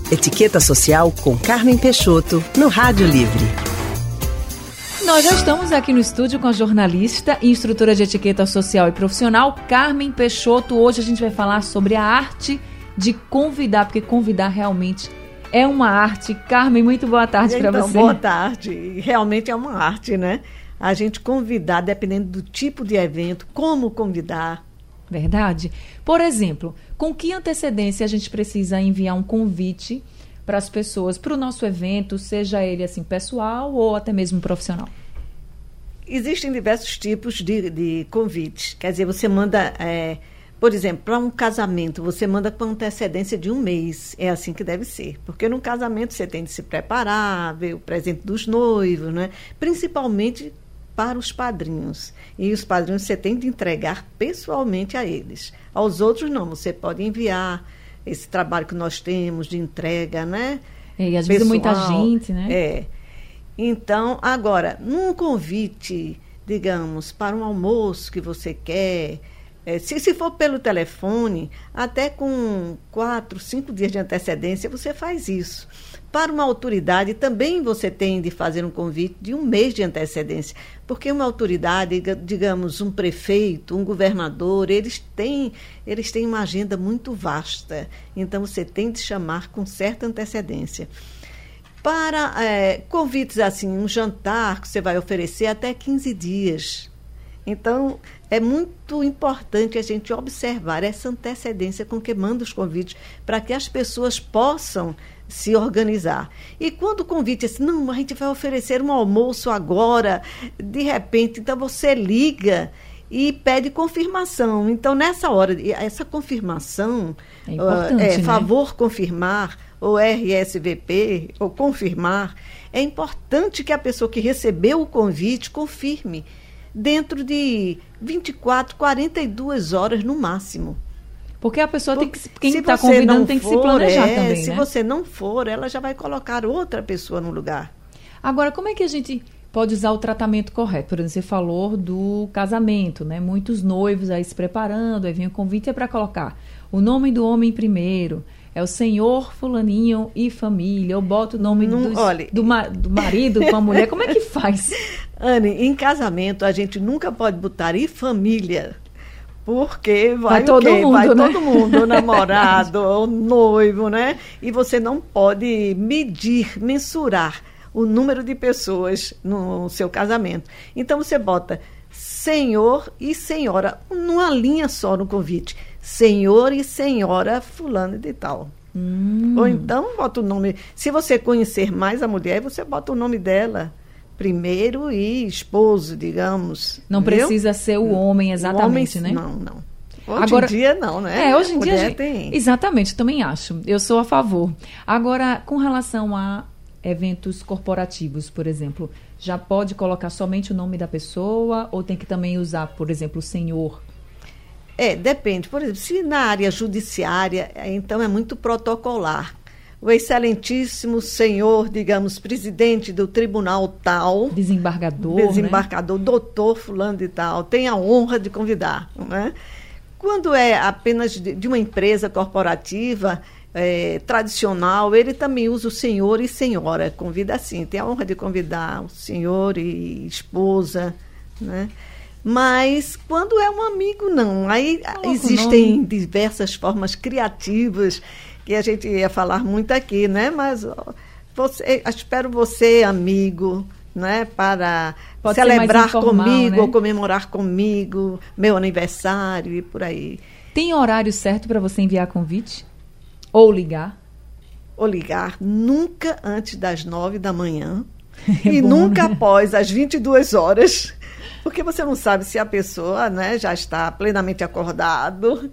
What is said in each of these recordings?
Etiqueta Social com Carmen Peixoto, no Rádio Livre. Nós já estamos aqui no estúdio com a jornalista e instrutora de etiqueta social e profissional, Carmen Peixoto. Hoje a gente vai falar sobre a arte de convidar, porque convidar realmente é uma arte. Carmen, muito boa tarde para você. Boa tarde. Realmente é uma arte, né? A gente convidar, dependendo do tipo de evento, como convidar. Verdade. Por exemplo, com que antecedência a gente precisa enviar um convite para as pessoas, para o nosso evento, seja ele assim pessoal ou até mesmo profissional? Existem diversos tipos de convites. Quer dizer, você manda, por exemplo, para um casamento, você manda com antecedência de um mês. É assim que deve ser. Porque num casamento você tem de se preparar, ver o presente dos noivos, né? Principalmente para os padrinhos. E os padrinhos você tem de entregar pessoalmente a eles. Aos outros não, você pode enviar esse trabalho que nós temos de entrega, né? E às vezes muita gente, né? Então, agora, num convite, digamos, para um almoço que você quer, se for pelo telefone, até com 4, 5 dias de antecedência, você faz isso. Para uma autoridade, também você tem de fazer um convite de um mês de antecedência, porque uma autoridade, digamos, um prefeito, um governador, eles têm uma agenda muito vasta, então você tem de chamar com certa antecedência. Para convites assim, um jantar que você vai oferecer até 15 dias. Então, é muito importante a gente observar essa antecedência com que manda os convites, para que as pessoas possam se organizar. E quando o convite é assim, não, a gente vai oferecer um almoço agora, de repente, então você liga e pede confirmação. Então, nessa hora, essa confirmação, é importante, né? Favor confirmar, ou RSVP, ou confirmar, é importante que a pessoa que recebeu o convite confirme dentro de 24, 42 horas no máximo. Porque a pessoa tem que, quem está convidando tem que se planejar também, se né? você não for, ela já vai colocar outra pessoa no lugar. Agora, como é que a gente pode usar o tratamento correto? Por exemplo, você falou do casamento, né? Muitos noivos aí se preparando, aí vem o convite para colocar o nome do homem primeiro, é o senhor fulaninho e família, eu boto o nome do marido com a mulher, como é que faz? Anne, em casamento a gente nunca pode botar e família, porque vai todo mundo, vai todo mundo, o namorado, o noivo, né? E você não pode mensurar o número de pessoas no seu casamento. Então você bota senhor e senhora, numa linha só no convite. Senhor e senhora fulano de tal. Ou então bota o nome. Se você conhecer mais a mulher, você bota o nome dela primeiro e esposo, digamos. Não precisa ser o homem exatamente, né? Não. Hoje em dia não, né? Hoje em dia tem. Exatamente, também acho. Eu sou a favor. Agora, com relação a eventos corporativos, por exemplo, já pode colocar somente o nome da pessoa ou tem que também usar, por exemplo, o senhor? Depende. Por exemplo, se na área judiciária, então é muito protocolar. O excelentíssimo senhor, digamos, presidente do tribunal tal... Desembargador, né? Doutor fulano de tal, tem a honra de convidar, né? Quando é apenas de uma empresa corporativa tradicional, ele também usa o senhor e senhora, convida assim, tem a honra de convidar o senhor e esposa, né? Mas quando é um amigo, não. Aí existem diversas formas criativas que a gente ia falar muito aqui, né? Mas espero você, amigo, né? Para celebrar comigo, né? Ou comemorar comigo, meu aniversário e por aí. Tem horário certo para você enviar convite? Ou ligar? Ou ligar nunca antes das 9 da manhã e nunca após as 22 horas. Porque você não sabe se a pessoa, né, já está plenamente acordado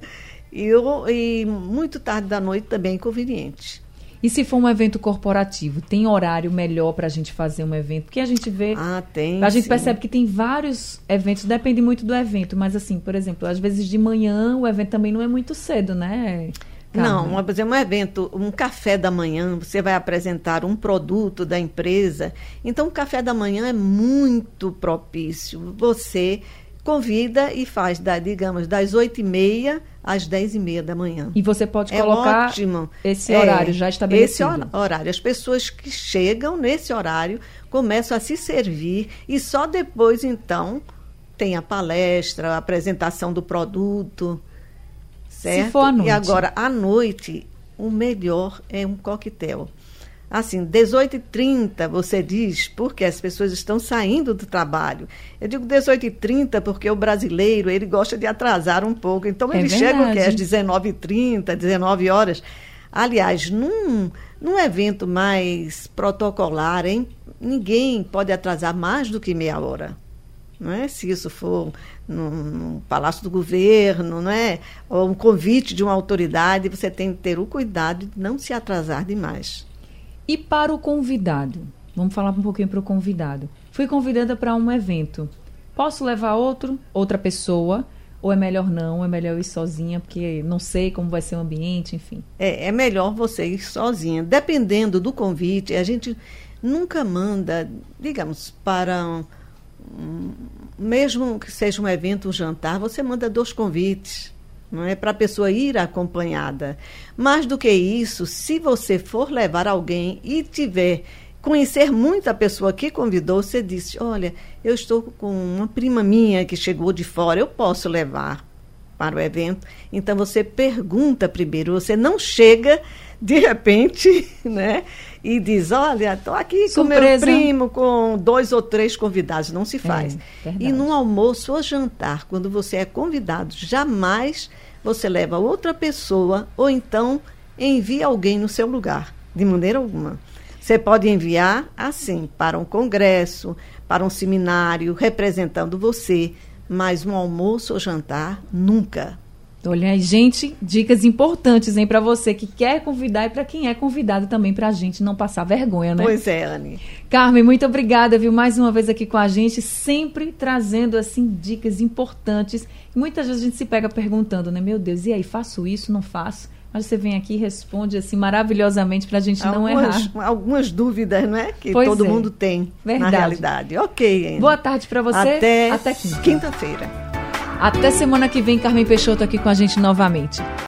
e muito tarde da noite também é inconveniente. E se for um evento corporativo, tem horário melhor para a gente fazer um evento? Porque a gente vê... tem, a gente percebe que tem vários eventos, depende muito do evento, mas assim, por exemplo, às vezes de manhã o evento também não é muito cedo, né? Não, por exemplo, um evento, um café da manhã, você vai apresentar um produto da empresa, então o café da manhã é muito propício. Você convida e faz, digamos, das 8h30 às 10h30 da manhã. E você pode colocar ótimo. Esse horário já estabelecido. Esse horário. As pessoas que chegam nesse horário começam a se servir e só depois, então, tem a palestra, a apresentação do produto, certo? Se for à noite. E agora, à noite, o melhor é um coquetel. Assim, 18h30, você diz, porque as pessoas estão saindo do trabalho. Eu digo 18h30 porque o brasileiro, ele gosta de atrasar um pouco. Então, ele chega às 19h30, 19 horas. Aliás, num evento mais protocolar, hein, ninguém pode atrasar mais do que meia hora. Não é? Se isso for no Palácio do Governo, não é? Ou um convite de uma autoridade, você tem que ter o cuidado de não se atrasar demais. E para o convidado? Vamos falar um pouquinho para o convidado. Fui convidada para um evento. Posso levar outra pessoa? Ou é melhor não? É melhor ir sozinha? Porque não sei como vai ser o ambiente, enfim. É melhor você ir sozinha. Dependendo do convite, a gente nunca manda, digamos, para mesmo que seja um evento, um jantar, você manda 2 convites. Não é para a pessoa ir acompanhada. Mais do que isso, se você for levar alguém e conhecer muito a pessoa que convidou, você disse, olha, eu estou com uma prima minha que chegou de fora, eu posso levar para o evento? Então, você pergunta primeiro, você não chega de repente, né, e diz, olha, estou aqui surpresa. Com meu primo, com 2 ou 3 convidados, não se faz. E num almoço ou jantar, quando você é convidado, jamais você leva outra pessoa ou então envia alguém no seu lugar, de maneira alguma. Você pode enviar, assim, para um congresso, para um seminário, representando você, mas um almoço ou jantar, nunca. Olha aí, gente, dicas importantes, hein, para você que quer convidar e para quem é convidado também, para a gente não passar vergonha, né? Pois é, Anne. Carmen, muito obrigada, viu, mais uma vez aqui com a gente, sempre trazendo, assim, dicas importantes. E muitas vezes a gente se pega perguntando, né, meu Deus, e aí, faço isso, não faço? Mas você vem aqui e responde, assim, maravilhosamente para a gente não errar. Algumas dúvidas, não é? Que pois todo mundo tem, verdade. Na realidade. Ok, Anne. Boa tarde para você. Até quinta-feira. Até semana que vem, Carmen Peixoto aqui com a gente novamente.